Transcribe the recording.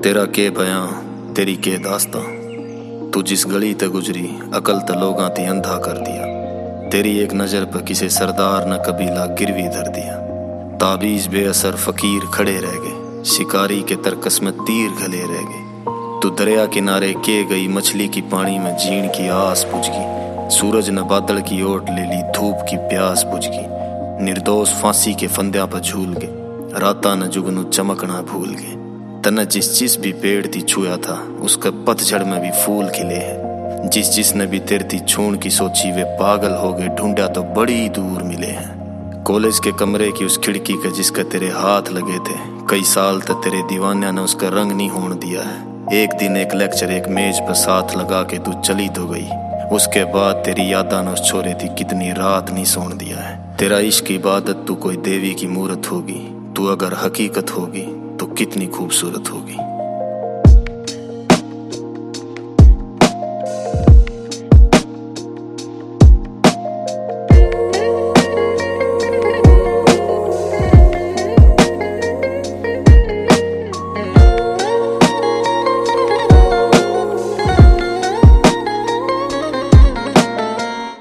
तेरा के बयां तेरी के दास्तां, तू जिस गली ते गुजरी अकल ते लोगां ती अंधा कर दिया। तेरी एक नजर पर किसे सरदार न कबीला गिरवी धर दिया। ताबीज बेअसर फकीर खड़े रह गए, शिकारी के तरकस में तीर घले रह गए। तू दरिया किनारे के गई मछली की पानी में जीण की आस बुझ गई। सूरज न बादल की ओट ले ली, धूप की प्यास बुझ गई। निर्दोष फांसी के फंद्या पर झूल गए, राता न जुगनू चमकना भूल गए। तने जिस भी पेड़ ती छुआ था उसके पतझड़ में भी फूल खिले हैं। जिसने भी तेरे ती छूण की सोची वे पागल हो गए, ढूंढा तो बड़ी दूर मिले हैं। कॉलेज के कमरे की उस खिड़की के जिसके तेरे हाथ लगे थे, कई साल तक तेरे दीवानिया ने उसका रंग नहीं होने दिया है। एक दिन एक लेक्चर एक मेज पर साथ लगा के तू चली तो गई, उसके बाद तेरी यादा ने उस छोरे थी कितनी रात नहीं सोने दिया है। तेरा इश्क इबादत तू कोई देवी की मूरत होगी, तू अगर हकीकत होगी तो कितनी खूबसूरत होगी।